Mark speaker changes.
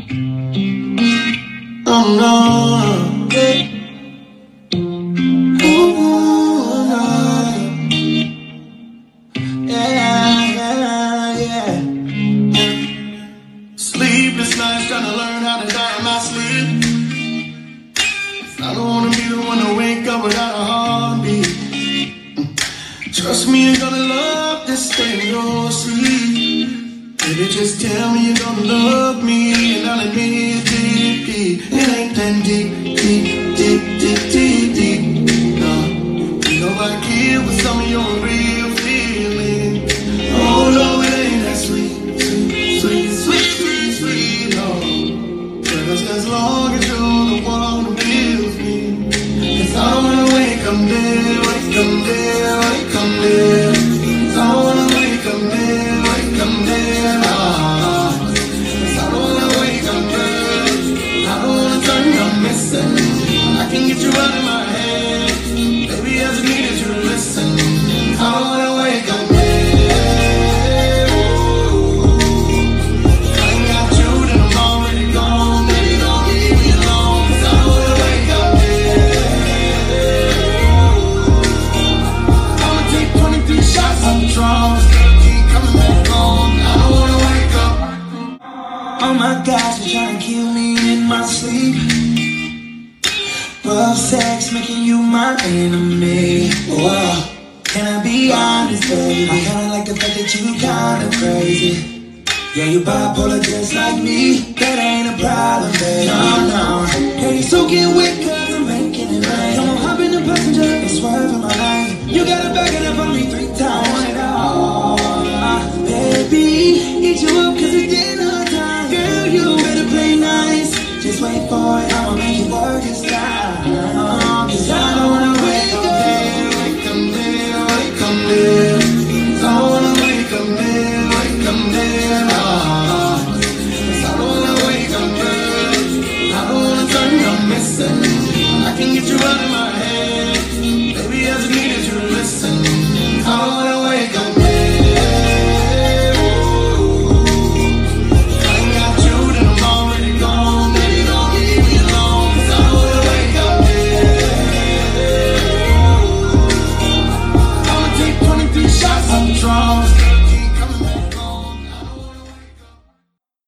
Speaker 1: Oh no. Sleepless nights trying to learn how to die in my sleep. I don't wanna be the one to wake up without a heartbeat. Trust me, you're gonna love this thing in your sleep. Baby, just tell me you're gonna love me, and I'll admit deep, deep. It ain't that deep, deep, deep, deep, deep, deep. No, you know I care with some of your real feelings. Oh no, it ain't that sweet, sweet, sweet, sweet, sweet, sweet. No, just as long as you're the one who feels me. 'Cause I don't wanna wake up there, wake up there, wake up there. 'Cause I don't wanna wake up there, wake up there. I can get you out of my head. Baby, I just needed you to listen. I don't wanna wake up there. I ain't got you, then I'm already gone. Baby, don't leave me alone. 'Cause I don't wanna wake up there. I'ma take 23 shots of Patron. Still keep coming back home. I don't wanna wake up. Oh my gosh, you're trying to kill me in my sleep. Rough sex making you my enemy. Whoa. Can I be honest, baby? I kinda like the fact that you kinda crazy. Yeah, you bipolar just like me. That ain't a problem, baby. No, no. Hey, you soaking wet 'cause I'm making it rain. Come on, hop in the passenger and swerve in my lane. You gotta back it up on me 3 times. Oh, baby, eat you up 'cause it's dinner time. Girl, you better play nice. Just wait for it, I'ma make it work this time. 'Cause I don't wanna wake up there, wake up there, wake up there.